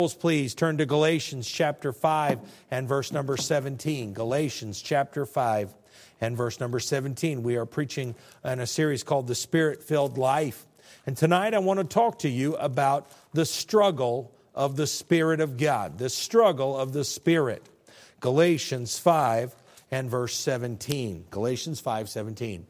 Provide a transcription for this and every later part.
Please turn to Galatians chapter 5 and verse number 17. Galatians chapter 5 and verse number 17. We are preaching in a series called The Spirit-Filled Life. And tonight I want to talk to you about the struggle of the Spirit of God. The struggle of the Spirit. Galatians 5 and verse 17. Galatians 5:17.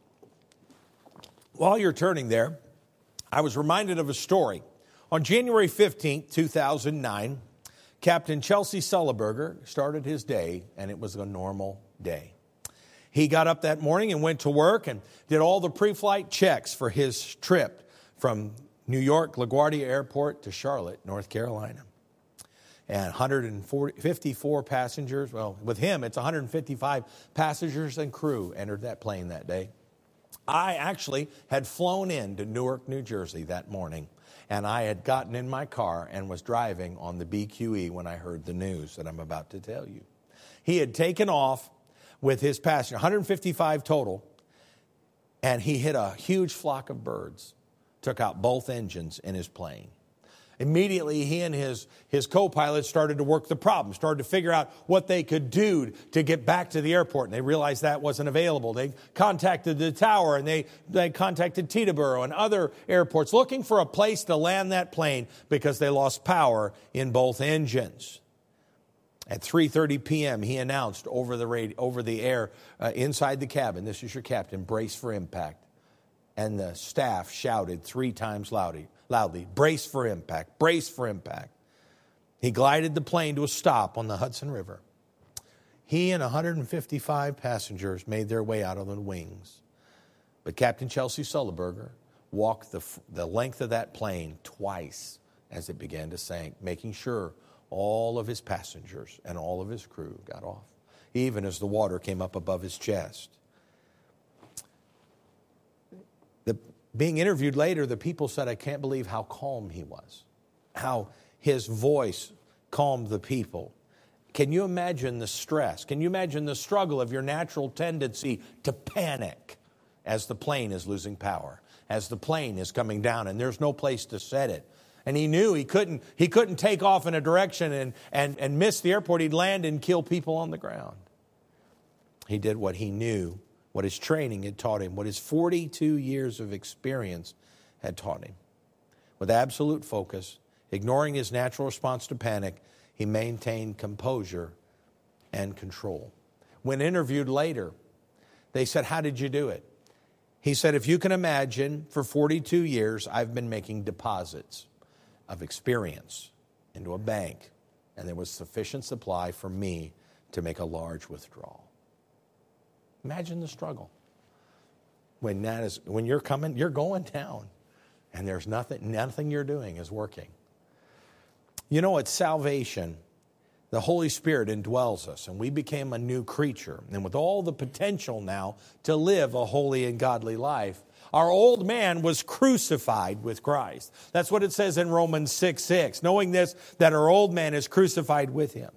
While you're turning there, I was reminded of a story. On January 15th, 2009, Captain Chelsea Sullenberger started his day, and it was a normal day. He got up that morning and went to work and did all the pre-flight checks for his trip from New York LaGuardia Airport to Charlotte, North Carolina. And 154 passengers, well, with him, it's 155 passengers and crew entered that plane that day. I actually had flown into Newark, New Jersey that morning. And I had gotten in my car and was driving on the BQE when I heard the news that I'm about to tell you. He had taken off with his passenger, 155 total, and he hit a huge flock of birds, took out both engines in his plane. Immediately, he and his co-pilot started to work the problem, started to figure out what they could do to get back to the airport. And they realized that wasn't available. They contacted the tower, and they contacted Teterboro and other airports looking for a place to land that plane because they lost power in both engines. At 3:30 p.m., he announced over the air inside the cabin, "This is your captain, brace for impact." And the staff shouted 3 times loudly, "Brace for impact, brace for impact." He glided the plane to a stop on the Hudson River. He and 155 passengers made their way out of the wings. But Captain Chelsea Sullenberger walked the length of that plane twice as it began to sink, making sure all of his passengers and all of his crew got off, even as the water came up above his chest. Being interviewed later, the people said, "I can't believe how calm he was, how his voice calmed the people." Can you imagine the stress? Can you imagine the struggle of your natural tendency to panic as the plane is losing power, as the plane is coming down and there's no place to set it? And he knew he couldn't take off in a direction and miss the airport. He'd land and kill people on the ground. He did what he knew, what his training had taught him, what his 42 years of experience had taught him. With absolute focus, ignoring his natural response to panic, he maintained composure and control. When interviewed later, they said, "How did you do it?" He said, "If you can imagine, for 42 years, I've been making deposits of experience into a bank, and there was sufficient supply for me to make a large withdrawal." Imagine the struggle. When you're going down, and there's nothing you're doing is working. You know, at salvation, the Holy Spirit indwells us, and we became a new creature. And with all the potential now to live a holy and godly life, our old man was crucified with Christ. That's what it says in Romans 6:6. Knowing this, that our old man is crucified with him.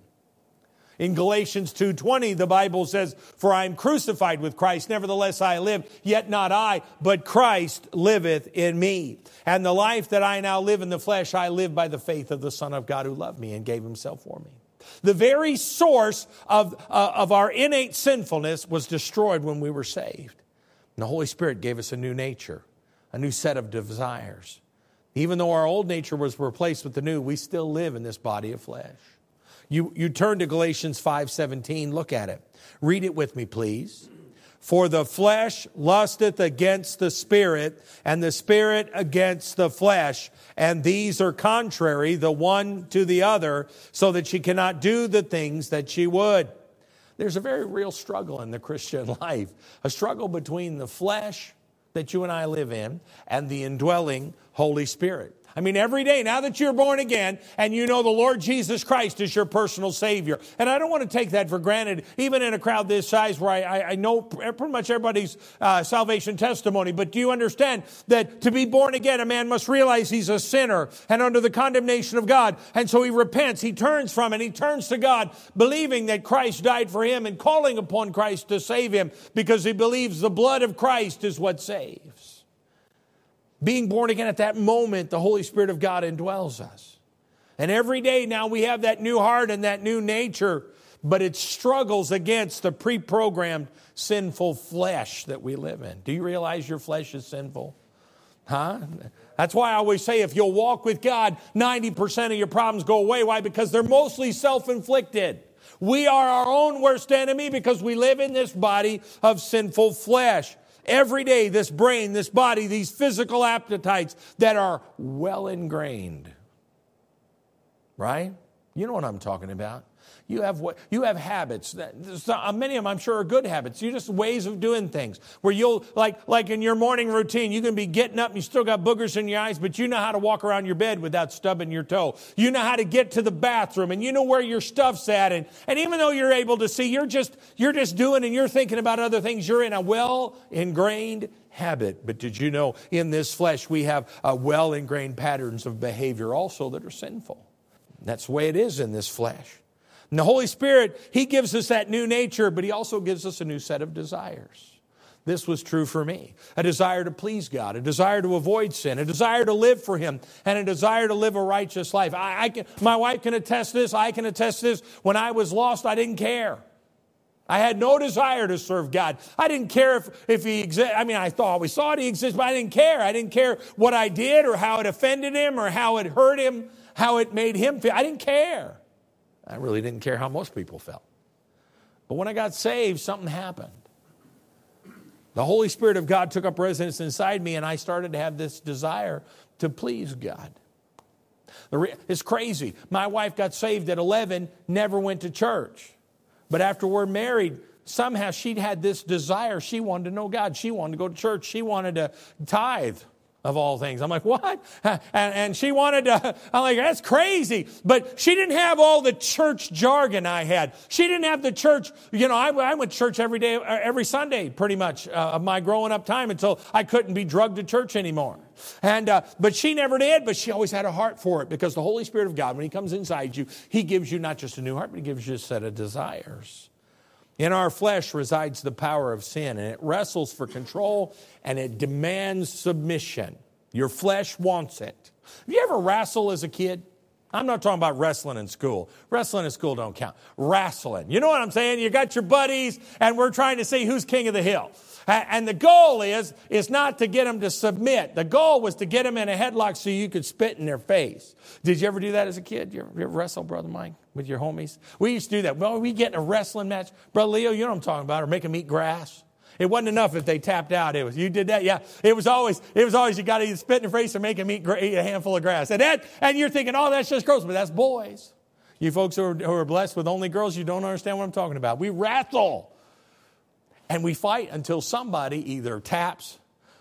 In Galatians 2:20, the Bible says, "For I am crucified with Christ, nevertheless I live, yet not I, but Christ liveth in me. And the life that I now live in the flesh, I live by the faith of the Son of God who loved me and gave himself for me." The very source of our innate sinfulness was destroyed when we were saved. And the Holy Spirit gave us a new nature, a new set of desires. Even though our old nature was replaced with the new, we still live in this body of flesh. You turn to Galatians 5:17. Look at it. Read it with me, please. "For the flesh lusteth against the Spirit, and the Spirit against the flesh. And these are contrary the one to the other, so that she cannot do the things that she would." There's a very real struggle in the Christian life. A struggle between the flesh that you and I live in and the indwelling Holy Spirit. I mean, every day, now that you're born again and you know the Lord Jesus Christ is your personal Savior. And I don't want to take that for granted, even in a crowd this size where I know pretty much everybody's salvation testimony. But do you understand that to be born again, a man must realize he's a sinner and under the condemnation of God. And so he repents, he turns from it, he turns to God, believing that Christ died for him and calling upon Christ to save him because he believes the blood of Christ is what saves. Being born again at that moment, the Holy Spirit of God indwells us. And every day now we have that new heart and that new nature, but it struggles against the pre-programmed sinful flesh that we live in. Do you realize your flesh is sinful? Huh? That's why I always say if you'll walk with God, 90% of your problems go away. Why? Because they're mostly self-inflicted. We are our own worst enemy because we live in this body of sinful flesh. Every day, this brain, this body, these physical appetites that are well ingrained. Right? You know what I'm talking about. You have habits. Many of them, I'm sure, are good habits. You just ways of doing things. Where you'll, like in your morning routine, you can be getting up and you still got boogers in your eyes, but you know how to walk around your bed without stubbing your toe. You know how to get to the bathroom, and you know where your stuff's at. And even though you're able to see, you're just doing and you're thinking about other things. You're in a well-ingrained habit. But did you know in this flesh we have well-ingrained patterns of behavior also that are sinful? That's the way it is in this flesh. And the Holy Spirit, He gives us that new nature, but He also gives us a new set of desires. This was true for me. A desire to please God, a desire to avoid sin, a desire to live for Him, and a desire to live a righteous life. My wife can attest this. I can attest this. When I was lost, I didn't care. I had no desire to serve God. I didn't care if He existed. I mean, I always thought He existed, but I didn't care. I didn't care what I did or how it offended Him or how it hurt Him, how it made Him feel. I didn't care. I really didn't care how most people felt. But when I got saved, something happened. The Holy Spirit of God took up residence inside me, and I started to have this desire to please God. It's crazy. My wife got saved at 11, never went to church. But after we're married, somehow she'd had this desire. She wanted to know God. She wanted to go to church. She wanted to tithe. Of all things. I'm like, what? And she wanted to, I'm like, that's crazy. But she didn't have all the church jargon I had. She didn't have the church, I went to church every day, every Sunday, pretty much, of my growing up time until I couldn't be drugged to church anymore. But she never did, but she always had a heart for it because the Holy Spirit of God, when He comes inside you, He gives you not just a new heart, but He gives you a set of desires. In our flesh resides the power of sin, and it wrestles for control, and it demands submission. Your flesh wants it. Have you ever wrestled as a kid? I'm not talking about wrestling in school. Wrestling in school don't count. Wrestling. You know what I'm saying? You got your buddies, and we're trying to see who's king of the hill. And the goal is not to get them to submit. The goal was to get them in a headlock so you could spit in their face. Did you ever do that as a kid? You ever wrestle, Brother Mike, with your homies? We used to do that. Well, we get in a wrestling match. Brother Leo, you know what I'm talking about, or make them eat grass. It wasn't enough if they tapped out. You did that, yeah. It was always you got to either spit in their face or make them eat a handful of grass. And you're thinking, oh, that's just gross, but that's boys. You folks who are blessed with only girls, you don't understand what I'm talking about. We wrestle. And we fight until somebody either taps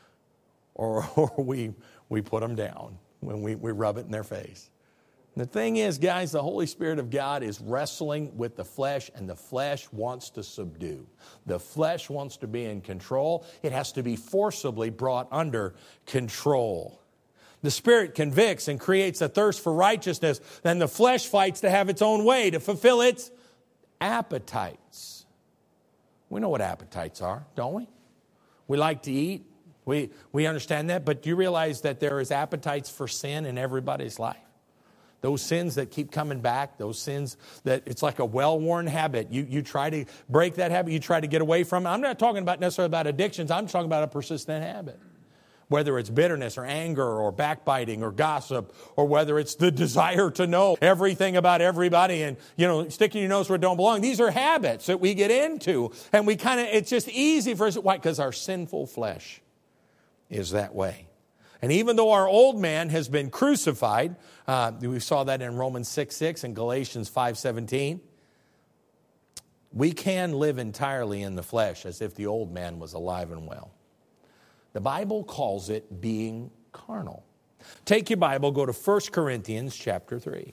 or we put them down when we rub it in their face. And the thing is, guys, the Holy Spirit of God is wrestling with the flesh, and the flesh wants to subdue. The flesh wants to be in control. It has to be forcibly brought under control. The Spirit convicts and creates a thirst for righteousness. Then the flesh fights to have its own way, to fulfill its appetites. We know what appetites are, don't we? We like to eat. We understand that. But do you realize that there is appetites for sin in everybody's life? Those sins that keep coming back, those sins that it's like a well-worn habit. You try to break that habit. You try to get away from it. I'm not talking about necessarily about addictions. I'm talking about a persistent habit. Whether it's bitterness or anger or backbiting or gossip, or whether it's the desire to know everything about everybody and, sticking your nose where it don't belong. These are habits that we get into. And it's just easy for us. Why? Because our sinful flesh is that way. And even though our old man has been crucified, we saw that in Romans 6:6 and Galatians 5:17, we can live entirely in the flesh as if the old man was alive and well. The Bible calls it being carnal. Take your Bible, go to 1 Corinthians chapter 3.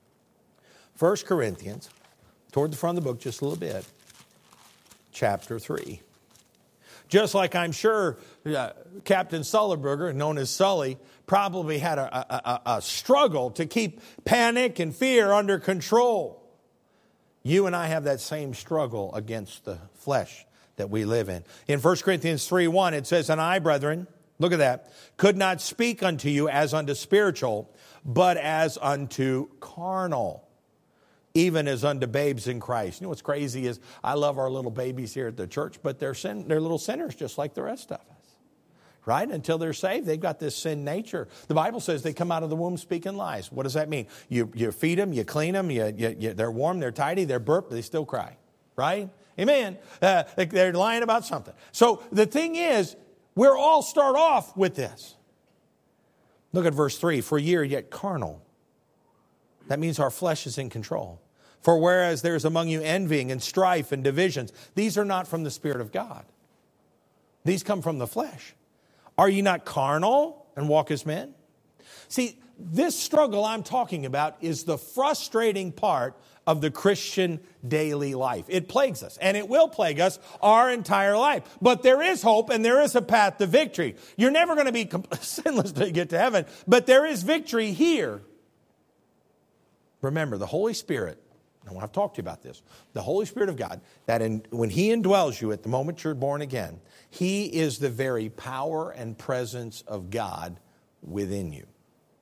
1 Corinthians, toward the front of the book just a little bit, chapter 3. Just like I'm sure Captain Sullenberger, known as Sully, probably had a struggle to keep panic and fear under control. You and I have that same struggle against the flesh that we live in. In 1 Corinthians 3:1, it says, "And I, brethren," look at that, "could not speak unto you as unto spiritual, but as unto carnal, even as unto babes in Christ. You know what's crazy is I love our little babies here at the church, but they're little sinners just like the rest of us. Right? Until they're saved, they've got this sin nature. The Bible says they come out of the womb speaking lies. What does that mean? You feed them, you clean them, they're warm, they're tidy, they're burped, they still cry. Right? Amen. They're lying about something. So the thing is, we're all start off with this. Look at verse 3. For ye are yet carnal. That means our flesh is in control. For whereas there is among you envying and strife and divisions, these are not from the Spirit of God. These come from the flesh. Are ye not carnal and walk as men? See, this struggle I'm talking about is the frustrating part of the Christian daily life. It plagues us, and it will plague us our entire life. But there is hope, and there is a path to victory. You're never going to be sinless until you get to heaven, but there is victory here. Remember, the Holy Spirit, and I've talked to you about this, the Holy Spirit of God, when He indwells you at the moment you're born again, He is the very power and presence of God within you.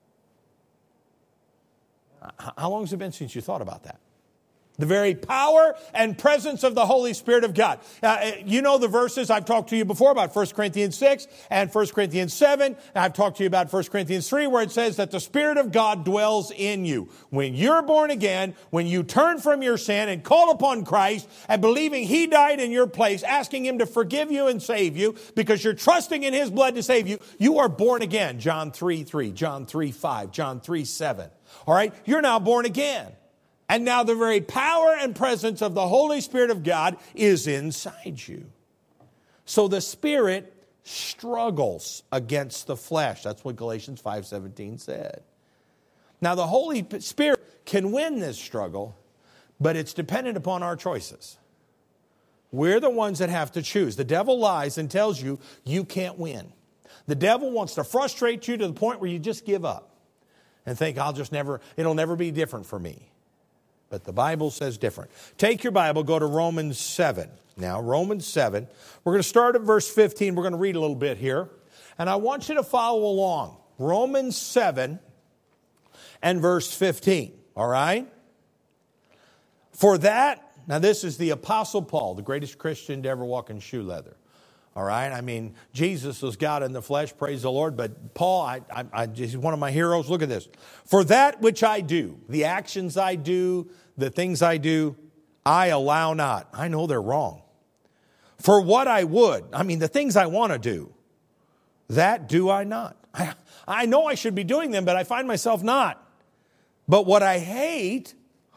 How long has it been since you thought about that? The very power and presence of the Holy Spirit of God. You know the verses I've talked to you before about 1 Corinthians 6 and 1 Corinthians 7. I've talked to you about 1 Corinthians 3 where it says that the Spirit of God dwells in you. When you're born again, when you turn from your sin and call upon Christ and believing He died in your place, asking Him to forgive you and save you because you're trusting in His blood to save you, you are born again. John 3:3, John 3:5, John 3:7. All right? You're now born again. And now the very power and presence of the Holy Spirit of God is inside you. So the Spirit struggles against the flesh. That's what Galatians 5:17 said. Now the Holy Spirit can win this struggle, but it's dependent upon our choices. We're the ones that have to choose. The devil lies and tells you you can't win. The devil wants to frustrate you to the point where you just give up and think, it'll never be different for me. But the Bible says different. Take your Bible, go to Romans 7. Now, Romans 7. We're going to start at verse 15. We're going to read a little bit here. And I want you to follow along. Romans 7 and verse 15. All right? For that, now this is the Apostle Paul, the greatest Christian to ever walk in shoe leather. All right? I mean, Jesus was God in the flesh, praise the Lord. But Paul, he's one of my heroes. Look at this. For that which I do, the actions I do, the things I do, I allow not. I know they're wrong. For what I would, the things I want to do, that do I not. I know I should be doing them, but I find myself not. But what I hate,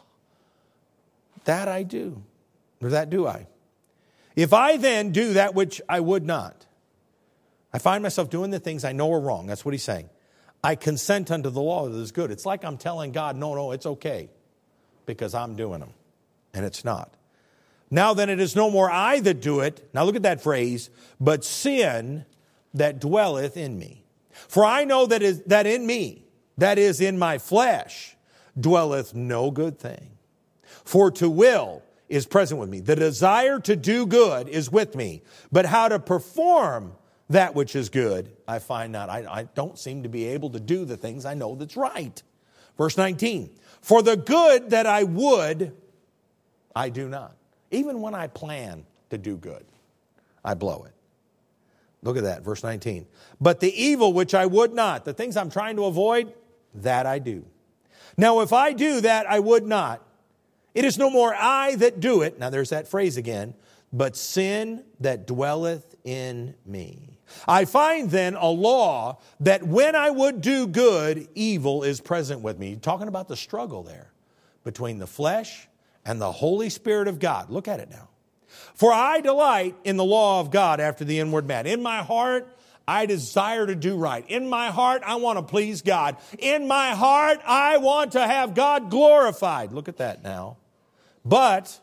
that I do. Or that do I. If I then do that which I would not, I find myself doing the things I know are wrong. That's what he's saying. I consent unto the law that is good. It's like I'm telling God, no, it's okay, because I'm doing them. And it's not. Now then it is no more I that do it. Now look at that phrase. But sin that dwelleth in me. For I know that in me, that is in my flesh, dwelleth no good thing. For to will is present with me. The desire to do good is with me. But how to perform that which is good, I find not. I don't seem to be able to do the things I know that's right. Verse 19. For the good that I would, I do not. Even when I plan to do good, I blow it. Look at that, verse 19. But the evil which I would not, the things I'm trying to avoid, that I do. Now if I do that I would not, it is no more I that do it. Now there's that phrase again. But sin that dwelleth in me. I find then a law that when I would do good, evil is present with me. Talking about the struggle there between the flesh and the Holy Spirit of God. Look at it now. For I delight in the law of God after the inward man. In my heart, I desire to do right. In my heart, I want to please God. In my heart, I want to have God glorified. Look at that now. But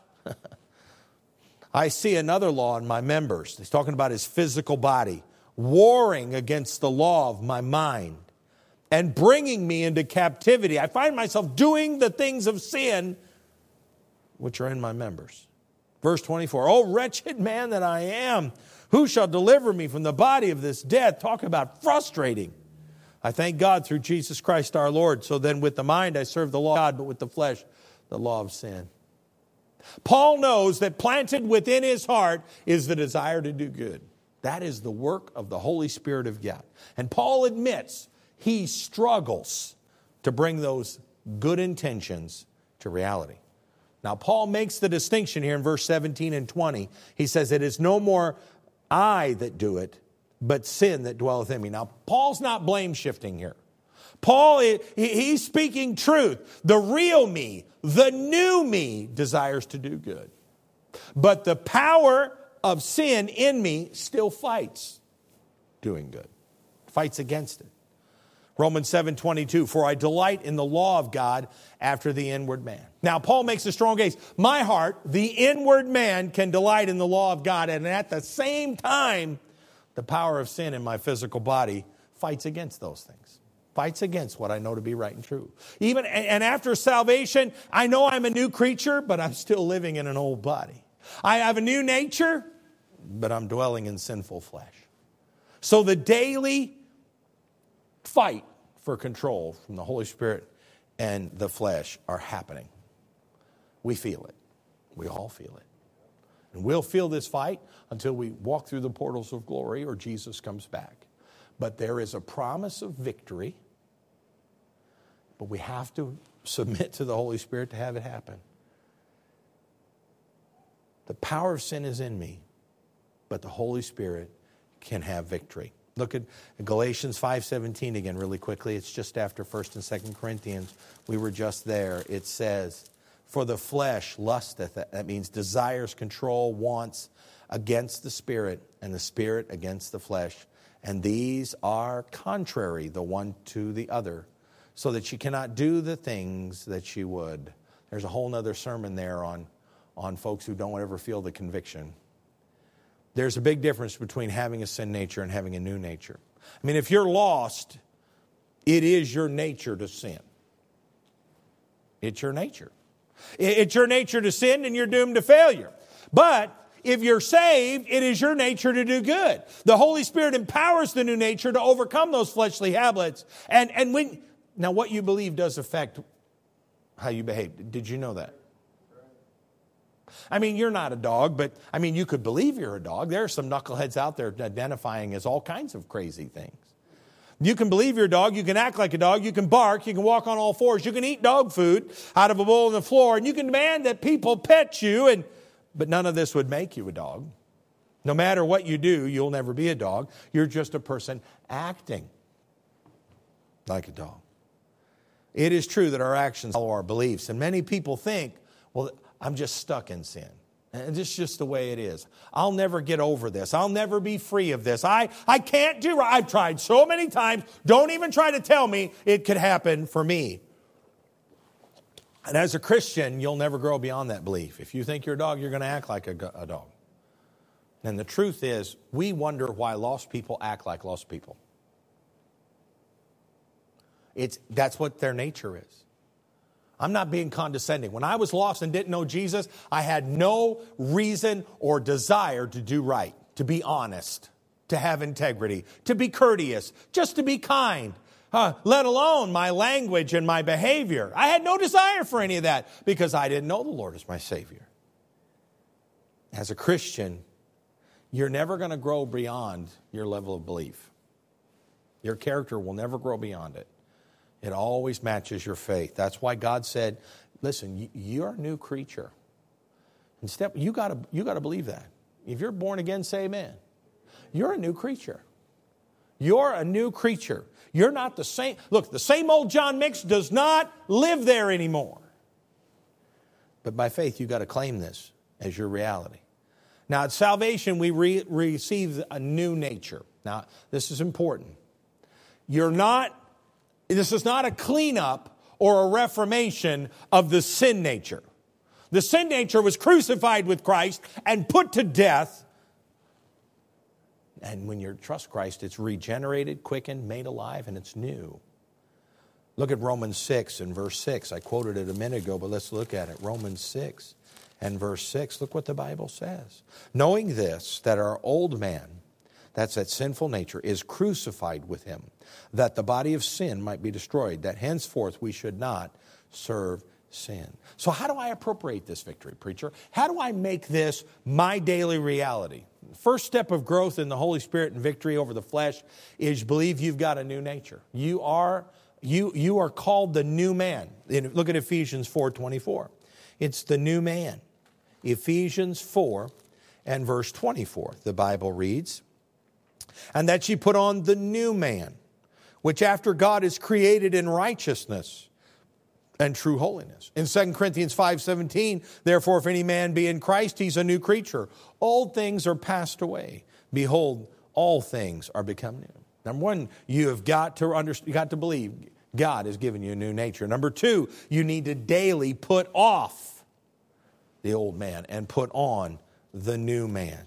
I see another law in my members. He's talking about his physical body, warring against the law of my mind and bringing me into captivity. I find myself doing the things of sin which are in my members. Verse 24, O wretched man that I am, who shall deliver me from the body of this death? Talk about frustrating. I thank God through Jesus Christ our Lord. So then with the mind I serve the law of God, but with the flesh, the law of sin. Paul knows that planted within his heart is the desire to do good. That is the work of the Holy Spirit of God. And Paul admits he struggles to bring those good intentions to reality. Now, Paul makes the distinction here in verse 17 and 20. He says, it is no more I that do it, but sin that dwelleth in me. Now, Paul's not blame shifting here. Paul, he's speaking truth. The real me, the new me, desires to do good. But the power of sin in me still fights doing good. Fights against it. Romans 7:22, for I delight in the law of God after the inward man. Now, Paul makes a strong case. My heart, the inward man, can delight in the law of God, and at the same time, the power of sin in my physical body fights against those things. Fights against what I know to be right and true. Even and after salvation, I know I'm a new creature, but I'm still living in an old body. I have a new nature, but I'm dwelling in sinful flesh. So the daily fight for control from the Holy Spirit and the flesh are happening. We feel it. We all feel it. And we'll feel this fight until we walk through the portals of glory or Jesus comes back. But there is a promise of victory. But we have to submit to the Holy Spirit to have it happen. The power of sin is in me, but the Holy Spirit can have victory. Look at Galatians 5:17 again really quickly. It's just after 1st and 2nd Corinthians. We were just there. It says, for the flesh lusteth, that means desires, control, wants against the Spirit, and the Spirit against the flesh. And these are contrary the one to the other, so that you cannot do the things that you would. There's a whole other sermon there on folks who don't ever feel the conviction. There's a big difference between having a sin nature and having a new nature. I mean, if you're lost, it is your nature to sin. It's your nature. It's your nature to sin, and you're doomed to failure. But if you're saved, it is your nature to do good. The Holy Spirit empowers the new nature to overcome those fleshly habits. And now what you believe does affect how you behave. Did you know that? I mean, you're not a dog, but I mean, you could believe you're a dog. There are some knuckleheads out there identifying as all kinds of crazy things. You can believe you're a dog. You can act like a dog. You can bark. You can walk on all fours. You can eat dog food out of a bowl on the floor. And you can demand that people pet you. But none of this would make you a dog. No matter what you do, you'll never be a dog. You're just a person acting like a dog. It is true that our actions follow our beliefs. And many people think, well, I'm just stuck in sin. And it's just the way it is. I'll never get over this. I'll never be free of this. I can't do right. I've tried so many times. Don't even try to tell me it could happen for me. And as a Christian, you'll never grow beyond that belief. If you think you're a dog, you're going to act like a dog. And the truth is, we wonder why lost people act like lost people. That's what their nature is. I'm not being condescending. When I was lost and didn't know Jesus, I had no reason or desire to do right, to be honest, to have integrity, to be courteous, just to be kind, let alone my language and my behavior. I had no desire for any of that because I didn't know the Lord as my Savior. As a Christian, you're never going to grow beyond your level of belief. Your character will never grow beyond it. It always matches your faith. That's why God said, listen, you're a new creature. Instead, you got to believe that. If you're born again, say amen. You're a new creature. You're a new creature. You're not the same. Look, the same old John Mix does not live there anymore. But by faith, you got to claim this as your reality. Now, at salvation, we receive a new nature. Now, this is important. This is not a cleanup or a reformation of the sin nature. The sin nature was crucified with Christ and put to death. And when you trust Christ, it's regenerated, quickened, made alive, and it's new. Look at Romans 6 and verse 6. I quoted it a minute ago, but let's look at it. Romans 6 and verse 6. Look what the Bible says. Knowing this, that our old man, that's that sinful nature, is crucified with him, that the body of sin might be destroyed, that henceforth we should not serve sin. So how do I appropriate this victory, preacher? How do I make this my daily reality? First step of growth in the Holy Spirit and victory over the flesh is believe you've got a new nature. You are called the new man. Look at Ephesians 4:24. It's the new man. Ephesians 4 and verse 24. The Bible reads, and that ye put on the new man, which after God is created in righteousness and true holiness. In 2 Corinthians 5:17, therefore if any man be in Christ, he's a new creature. Old things are passed away. Behold, all things are become new. Number one, you have got to believe God has given you a new nature. Number two, you need to daily put off the old man and put on the new man.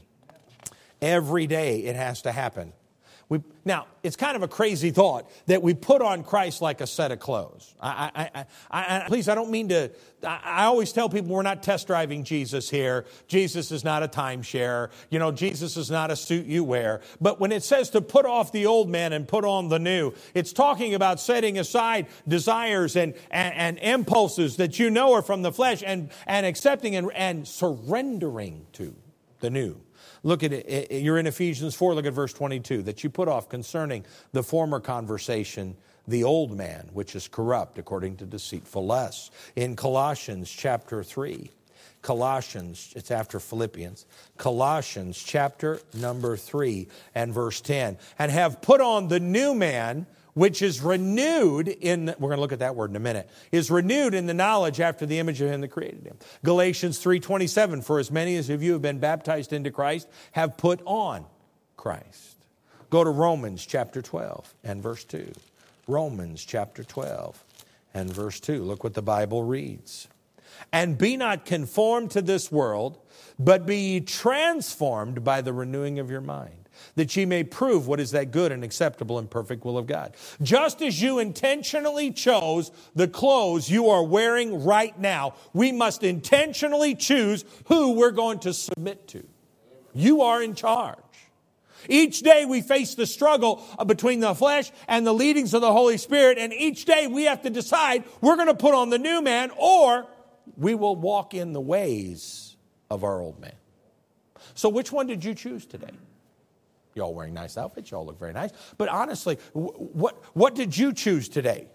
Every day it has to happen. Now, it's kind of a crazy thought that we put on Christ like a set of clothes. Please, I don't mean to... I always tell people we're not test driving Jesus here. Jesus is not a timeshare. Jesus is not a suit you wear. But when it says to put off the old man and put on the new, it's talking about setting aside desires and impulses that you know are from the flesh and accepting and surrendering to the new. Look at it. You're in Ephesians 4. Look at verse 22. That you put off concerning the former conversation, the old man, which is corrupt according to deceitful lusts. In Colossians chapter 3. Colossians, it's after Philippians. Colossians chapter number 3 and verse 10. And have put on the new man, which is renewed in, we're going to look at that word in a minute, is renewed in the knowledge after the image of him that created him. Galatians 3:27, for as many as of you have been baptized into Christ have put on Christ. Go to Romans chapter 12 and verse 2. Romans chapter 12 and verse 2. Look what the Bible reads. And be not conformed to this world, but be ye transformed by the renewing of your mind, that ye may prove what is that good and acceptable and perfect will of God. Just as you intentionally chose the clothes you are wearing right now, we must intentionally choose who we're going to submit to. You are in charge. Each day we face the struggle between the flesh and the leadings of the Holy Spirit, and each day we have to decide we're going to put on the new man or we will walk in the ways of our old man. So which one did you choose today? You all wearing nice outfits. You all look very nice. But honestly, what did you choose today?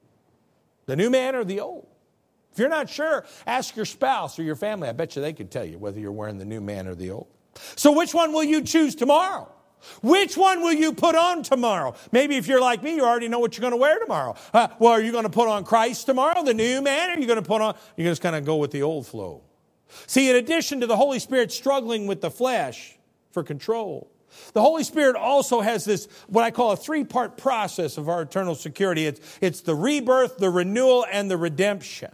The new man or the old? If you're not sure, ask your spouse or your family. I bet you they could tell you whether you're wearing the new man or the old. So which one will you choose tomorrow? Which one will you put on tomorrow? Maybe if you're like me, you already know what you're going to wear tomorrow. Well, are you going to put on Christ tomorrow, the new man? Or are you going to put on, you're just going to go with the old flow? See, in addition to the Holy Spirit struggling with the flesh for control, the Holy Spirit also has this, what I call a three-part process of our eternal security. It's the rebirth, the renewal, and the redemption.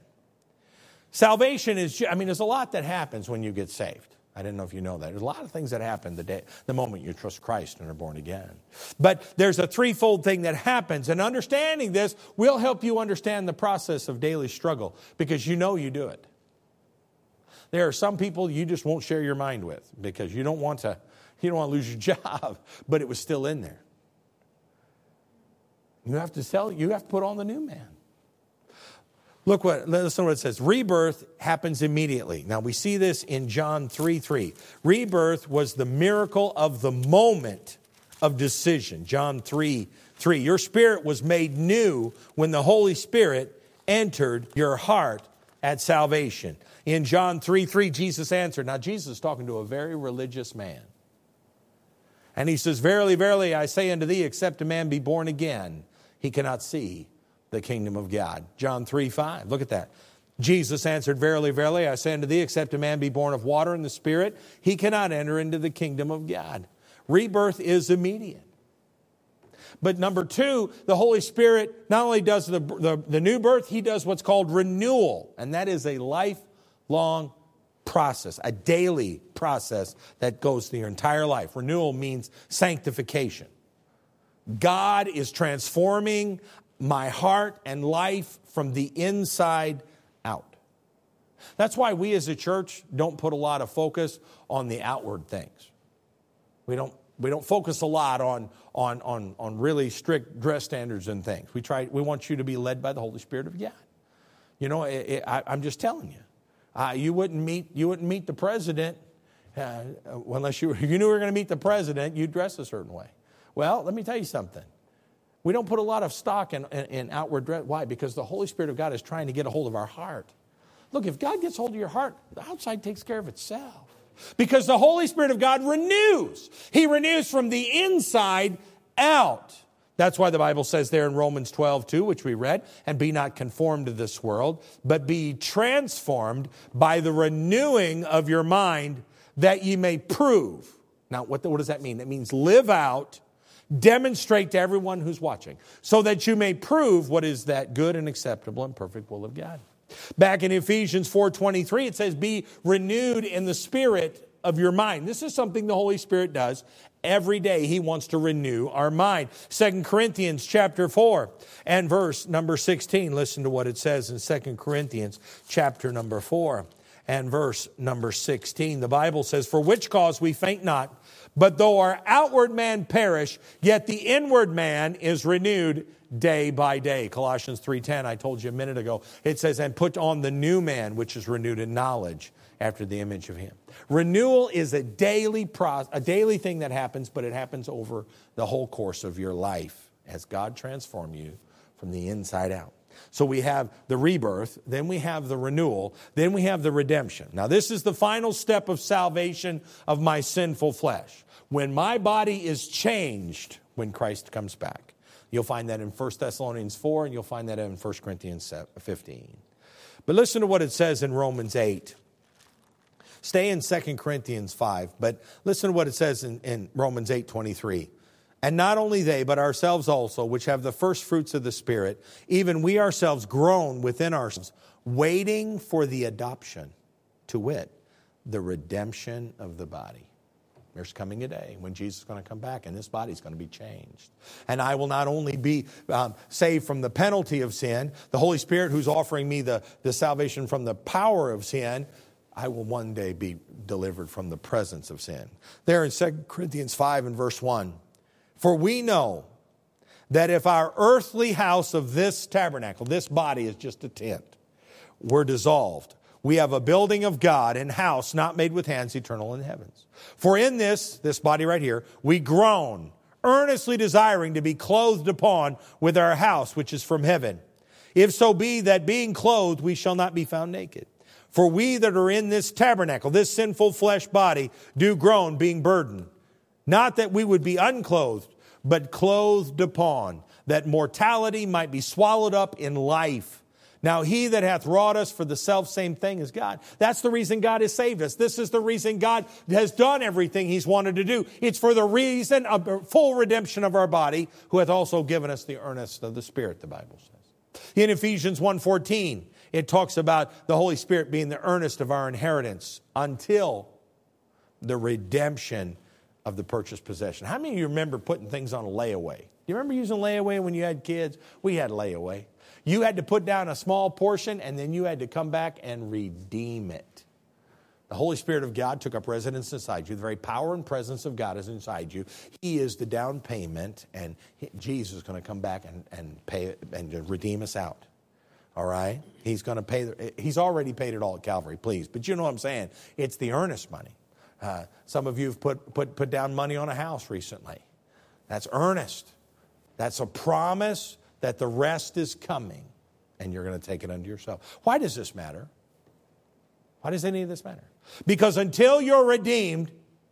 Salvation is, there's a lot that happens when you get saved. I didn't know if you know that. There's a lot of things that happen the moment you trust Christ and are born again. But there's a threefold thing that happens. And understanding this will help you understand the process of daily struggle because you know you do it. There are some people you just won't share your mind with because you don't want to lose your job, but it was still in there. You have to put on the new man. Listen to what it says. Rebirth happens immediately. Now we see this in John 3:3. Rebirth was the miracle of the moment of decision. John 3:3. Your spirit was made new when the Holy Spirit entered your heart at salvation. In John 3:3, Jesus answered. Now Jesus is talking to a very religious man. And he says, verily, verily, I say unto thee, except a man be born again, he cannot see the kingdom of God. John 3:5. Look at that. Jesus answered, verily, verily, I say unto thee, except a man be born of water and the Spirit, he cannot enter into the kingdom of God. Rebirth is immediate. But number two, the Holy Spirit not only does the new birth, he does what's called renewal. And that is a lifelong process, a daily process that goes through your entire life. Renewal means sanctification. God is transforming my heart and life from the inside out. That's why we as a church don't put a lot of focus on the outward things. We don't We don't focus a lot on really strict dress standards and things. We want you to be led by the Holy Spirit of God. You know, I'm just telling you. You wouldn't meet the president unless you knew you were going to meet the president. You'd dress a certain way. Well, let me tell you something. We don't put a lot of stock in outward dress. Why? Because the Holy Spirit of God is trying to get a hold of our heart. Look, if God gets hold of your heart, the outside takes care of itself. Because the Holy Spirit of God renews. He renews from the inside out. That's why the Bible says there in Romans 12:2, which we read, and be not conformed to this world, but be transformed by the renewing of your mind, that ye may prove. Now, what does that mean? It means live out, demonstrate to everyone who's watching, so that you may prove what is that good and acceptable and perfect will of God. Back in Ephesians 4:23, it says, be renewed in the spirit of your mind. This is something the Holy Spirit does every day. He wants to renew our mind. 2 Corinthians chapter 4 and verse number 16. Listen to what it says in 2 Corinthians chapter number 4 and verse number 16. The Bible says, for which cause we faint not, but though our outward man perish, yet the inward man is renewed day by day. Colossians 3:10, I told you a minute ago, it says, and put on the new man, which is renewed in knowledge after the image of him. Renewal is a daily thing that happens, but it happens over the whole course of your life as God transforms you from the inside out. So we have the rebirth, then we have the renewal, then we have the redemption. Now this is the final step of salvation of my sinful flesh. When my body is changed when Christ comes back. You'll find that in 1 Thessalonians 4, and you'll find that in 1 Corinthians 15. But listen to what it says in Romans 8. Stay in 2 Corinthians 5, but listen to what it says in Romans 8:23. And not only they, but ourselves also, which have the first fruits of the Spirit, even we ourselves groan within ourselves, waiting for the adoption, to wit, the redemption of the body. There's coming a day when Jesus is going to come back and this body's going to be changed. And I will not only be saved from the penalty of sin, the Holy Spirit who's offering me the salvation from the power of sin, I will one day be delivered from the presence of sin. There in 2 Corinthians 5 and verse 1, for we know that if our earthly house of this tabernacle, this body is just a tent, were dissolved, we have a building of God and house not made with hands, eternal in the heavens. For in this body right here, we groan, earnestly desiring to be clothed upon with our house, which is from heaven. If so be that being clothed, we shall not be found naked. For we that are in this tabernacle, this sinful flesh body, do groan, being burdened. Not that we would be unclothed, but clothed upon, that mortality might be swallowed up in life. Now he that hath wrought us for the selfsame thing is God. That's the reason God has saved us. This is the reason God has done everything he's wanted to do. It's for the reason of full redemption of our body, who hath also given us the earnest of the Spirit, the Bible says. In Ephesians 1:14, it talks about the Holy Spirit being the earnest of our inheritance until the redemption of the purchased possession. How many of you remember putting things on a layaway? Do you remember using layaway when you had kids? We had layaway. You had to put down a small portion, and then you had to come back and redeem it. The Holy Spirit of God took up residence inside you. The very power and presence of God is inside you. He is the down payment, and Jesus is going to come back and pay it and redeem us out. All right? He's going to pay. He's already paid it all at Calvary, please. But you know what I'm saying? It's the earnest money. Some of you have put down money on a house recently. That's earnest. That's a promise that the rest is coming, and you're going to take it unto yourself. Why does this matter? Why does any of this matter? Because until you're redeemed,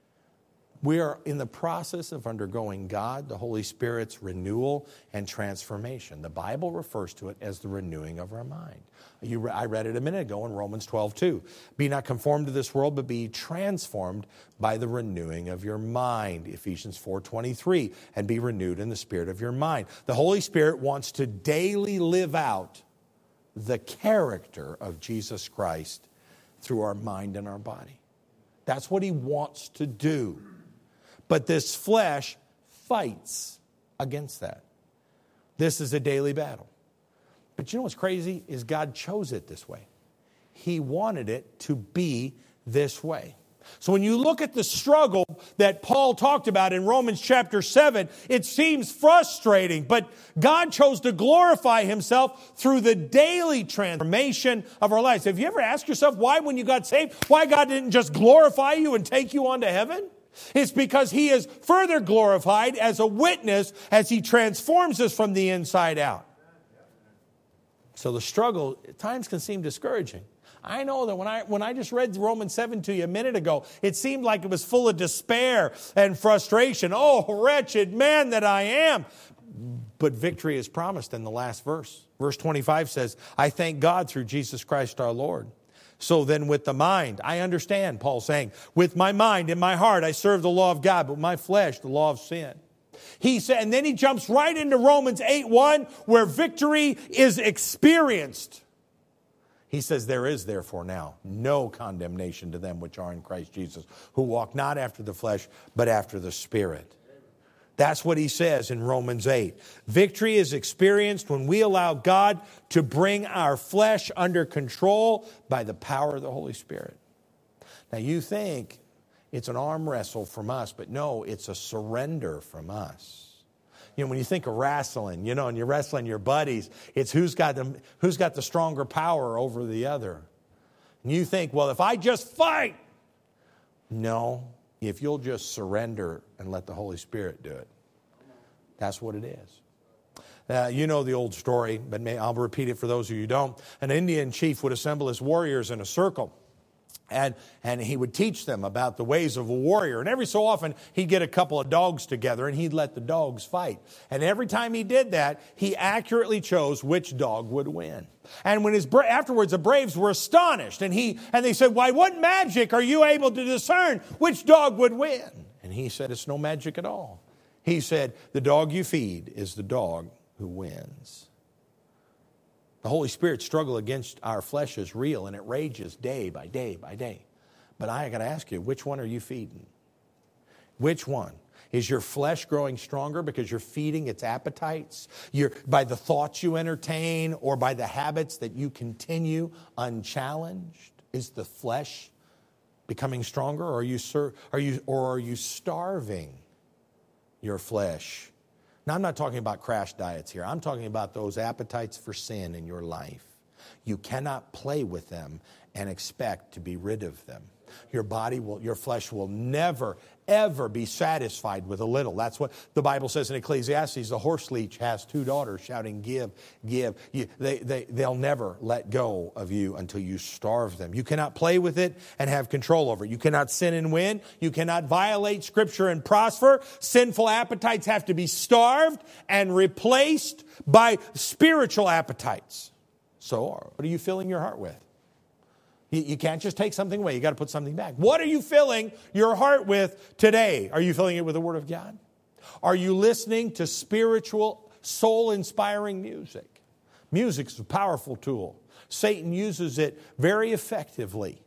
we are in the process of undergoing God, the Holy Spirit's renewal and transformation. The Bible refers to it as the renewing of our mind. I read it a minute ago in Romans 12:2. Be not conformed to this world, but be transformed by the renewing of your mind. Ephesians 4:23. And be renewed in the spirit of your mind. The Holy Spirit wants to daily live out the character of Jesus Christ through our mind and our body. That's what he wants to do. But this flesh fights against that. This is a daily battle. But you know what's crazy is God chose it this way. He wanted it to be this way. So when you look at the struggle that Paul talked about in Romans chapter 7, it seems frustrating, but God chose to glorify himself through the daily transformation of our lives. Have you ever asked yourself why when you got saved, why God didn't just glorify you and take you on to heaven? It's because he is further glorified as a witness as he transforms us from the inside out. So the struggle at times can seem discouraging. I know that when I just read Romans 7 to you a minute ago, it seemed like it was full of despair and frustration. Oh, wretched man that I am. But victory is promised in the last verse. Verse 25 says, I thank God through Jesus Christ our Lord. So then with the mind, I understand, Paul saying, with my mind and my heart I serve the law of God, but my flesh the law of sin. He said, and then he jumps right into Romans 8:1, where victory is experienced. He says, there is therefore now no condemnation to them which are in Christ Jesus, who walk not after the flesh, but after the Spirit. That's what he says in Romans 8. Victory is experienced when we allow God to bring our flesh under control by the power of the Holy Spirit. Now you think it's an arm wrestle from us, but no, it's a surrender from us. You know, when you think of wrestling, you know, and you're wrestling your buddies, it's who's got the stronger power over the other. And you think, well, if I just fight. No, if you'll just surrender and let the Holy Spirit do it. That's what it is. You know the old story, but I'll repeat it for those of you who don't. An Indian chief would assemble his warriors in a circle. And he would teach them about the ways of a warrior. And every so often, he'd get a couple of dogs together and he'd let the dogs fight. And every time he did that, he accurately chose which dog would win. And when afterwards, the braves were astonished. And they said, why, what magic are you able to discern which dog would win? And he said, it's no magic at all. He said, the dog you feed is the dog who wins. The Holy Spirit's struggle against our flesh is real, and it rages day by day by day. But I got to ask you, which one are you feeding? Which one? Is your flesh growing stronger because you're feeding its appetites? By the thoughts you entertain or by the habits that you continue unchallenged? Is the flesh becoming stronger, or are you starving your flesh? Now, I'm not talking about crash diets here. I'm talking about those appetites for sin in your life. You cannot play with them and expect to be rid of them. Your flesh will never, ever be satisfied with a little. That's what the Bible says in Ecclesiastes. The horse leech has two daughters shouting, give, give. They'll never let go of you until you starve them. You cannot play with it and have control over it. You cannot sin and win. You cannot violate Scripture and prosper. Sinful appetites have to be starved and replaced by spiritual appetites. So, what are you filling your heart with? You can't just take something away. You got to put something back. What are you filling your heart with today? Are you filling it with the Word of God? Are you listening to spiritual, soul-inspiring music? Music is a powerful tool. Satan uses it very effectively.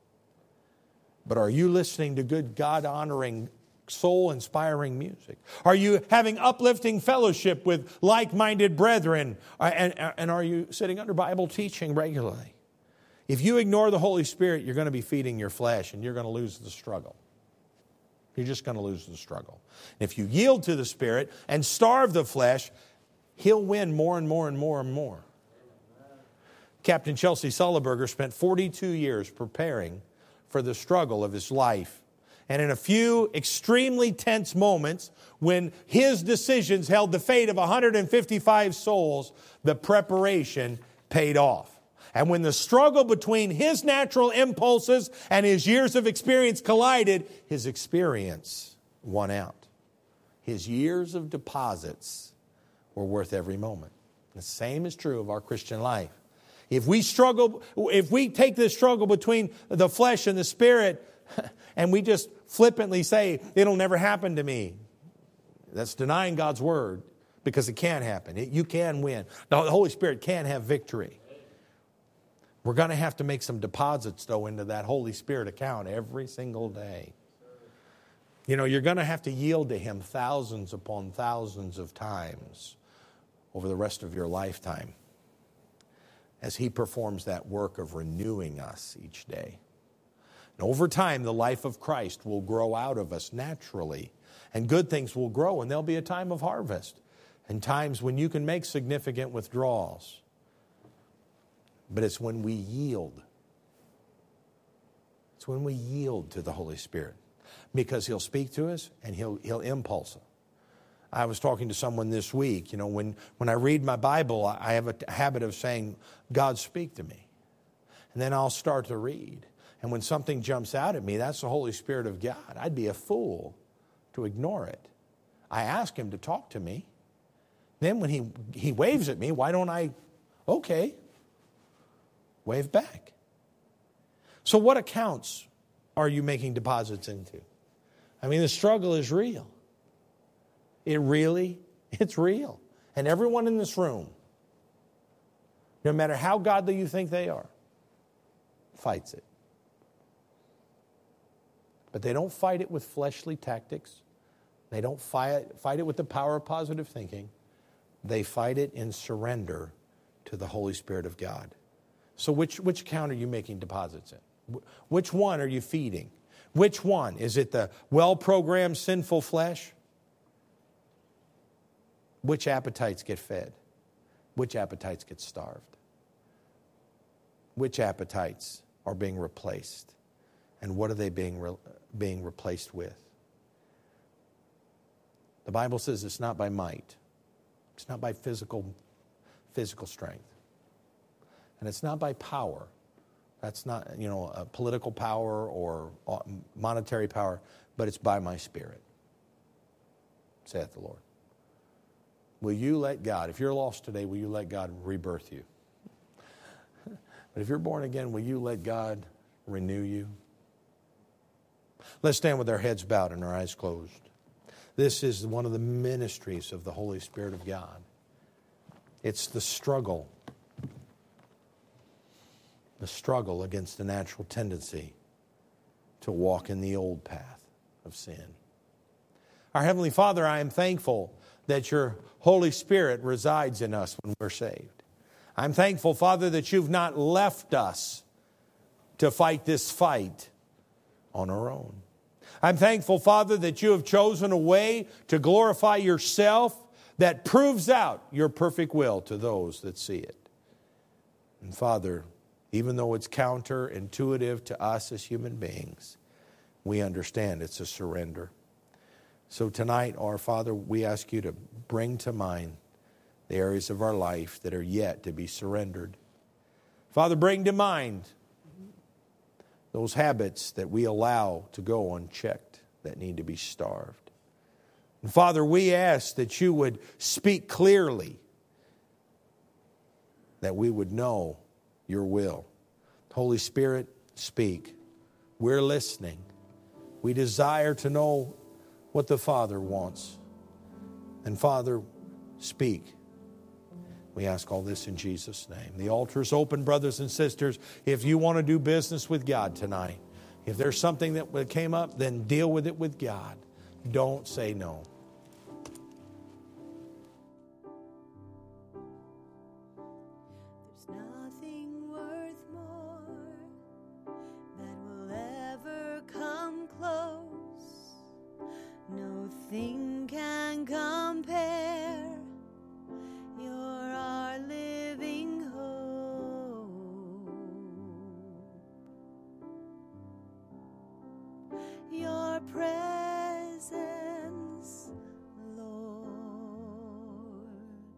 But are you listening to good, God-honoring, soul-inspiring music? Are you having uplifting fellowship with like-minded brethren? And are you sitting under Bible teaching regularly? If you ignore the Holy Spirit, you're going to be feeding your flesh and you're going to lose the struggle. You're just going to lose the struggle. And if you yield to the Spirit and starve the flesh, He'll win more and more and more and more. Captain Chelsea Sullenberger spent 42 years preparing for the struggle of his life. And in a few extremely tense moments, when his decisions held the fate of 155 souls, the preparation paid off. And when the struggle between his natural impulses and his years of experience collided, his experience won out. His years of deposits were worth every moment. The same is true of our Christian life. If we take this struggle between the flesh and the Spirit, and we just flippantly say, it'll never happen to me, that's denying God's Word, because it can happen. You can win. The Holy Spirit can have victory. We're going to have to make some deposits, though, into that Holy Spirit account every single day. You know, you're going to have to yield to Him thousands upon thousands of times over the rest of your lifetime as He performs that work of renewing us each day. And over time, the life of Christ will grow out of us naturally. And good things will grow, and there'll be a time of harvest and times when you can make significant withdrawals. But it's when we yield. It's when we yield to the Holy Spirit. Because He'll speak to us and He'll impulse us. I was talking to someone this week, when I read my Bible, I have a habit of saying, God, speak to me. And then I'll start to read. And when something jumps out at me, that's the Holy Spirit of God. I'd be a fool to ignore it. I ask Him to talk to me. Then when he waves at me, why don't I, okay, wave back? So what accounts are you making deposits into? I mean, the struggle is real. It's real. And everyone in this room, no matter how godly you think they are, fights it. But they don't fight it with fleshly tactics. They don't fight it with the power of positive thinking. They fight it in surrender to the Holy Spirit of God. So which account are you making deposits in? Which one are you feeding? Which one? Is it the well-programmed sinful flesh? Which appetites get fed? Which appetites get starved? Which appetites are being replaced? And what are they being replaced with? The Bible says it's not by might. It's not by physical strength. And it's not by power. That's not, a political power or monetary power, but it's by my Spirit, saith the Lord. Will you let God, if you're lost today, will you let God rebirth you? But if you're born again, will you let God renew you? Let's stand with our heads bowed and our eyes closed. This is one of the ministries of the Holy Spirit of God. It's the struggle against the natural tendency to walk in the old path of sin. Our Heavenly Father, I am thankful that your Holy Spirit resides in us when we're saved. I'm thankful, Father, that you've not left us to fight this fight on our own. I'm thankful, Father, that you have chosen a way to glorify yourself that proves out your perfect will to those that see it. And Father, even though it's counterintuitive to us as human beings, we understand it's a surrender. So tonight, our Father, we ask you to bring to mind the areas of our life that are yet to be surrendered. Father, bring to mind those habits that we allow to go unchecked that need to be starved. And Father, we ask that you would speak clearly, that we would know your will. Holy Spirit, speak. We're listening. We desire to know what the Father wants. And Father, speak. We ask all this in Jesus' name. The altar is open, brothers and sisters. If you want to do business with God tonight, if there's something that came up, then deal with it with God. Don't say no. There's nothing worth more that will ever come close. Nothing can compare. You're our living hope. Your presence, Lord.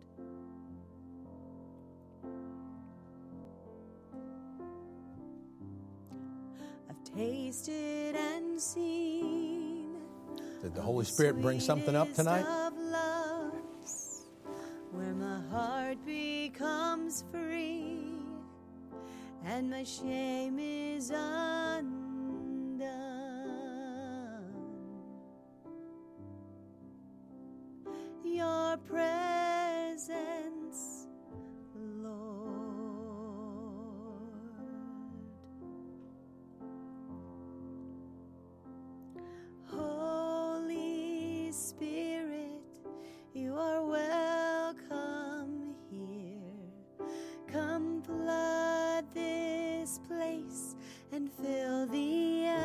I've tasted and seen. Did the Holy Spirit bring something up tonight? Where my heart becomes free and my shame is undone. Your presence, Lord. Holy Spirit, you are welcome here. Come flood this place and fill the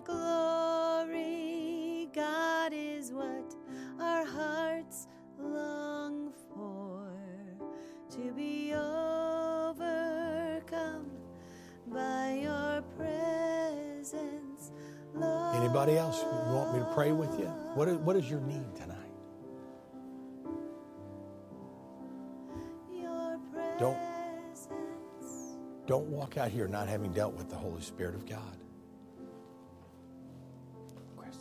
glory, God, is what our hearts long for, to be overcome by your presence, Lord. Anybody else? You want me to pray with you? What is your need tonight? Your Don't- presence. Don't walk out here not having dealt with the Holy Spirit of God. Chris.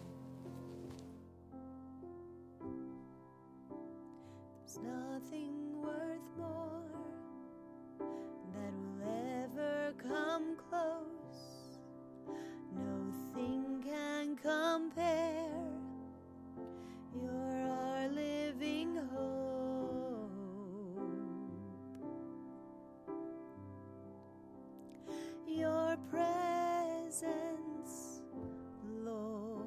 There's nothing worth more that will ever come close. No thing can compare. You're our living hope. Your presence, Lord.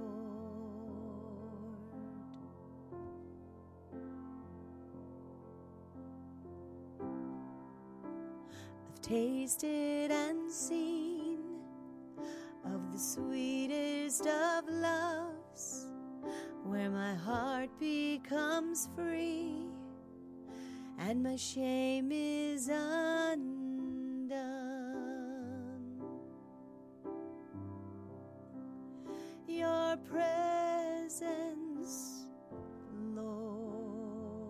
I've tasted and seen of the sweetest of loves, where my heart becomes free and my shame is undone. Your presence, Lord.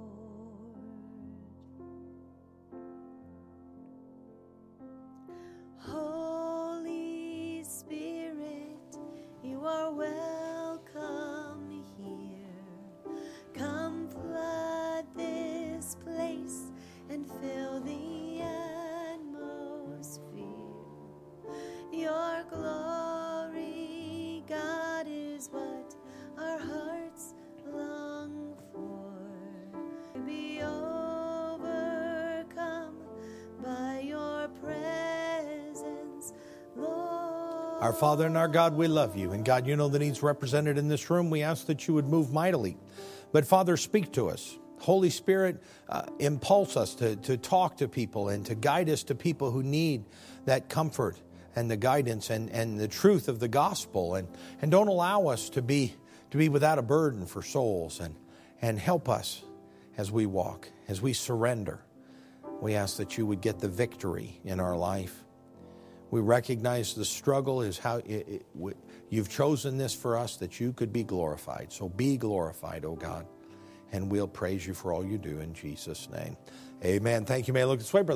Holy Spirit, you are welcome here. Come flood this place and fill the atmosphere. Your glory, God, is what our hearts long for. To be overcome by your presence, Lord. Our Father and our God, we love you. And God, you know the needs represented in this room. We ask that you would move mightily. But Father, speak to us. Holy Spirit, impulse us to talk to people and to guide us to people who need that comfort and the guidance and the truth of the gospel. And don't allow us to be without a burden for souls. And help us as we walk, as we surrender. We ask that you would get the victory in our life. We recognize the struggle is how you've chosen this for us, that you could be glorified. So be glorified, oh God. And we'll praise you for all you do in Jesus' name. Amen. Thank you. May I look this way, brother?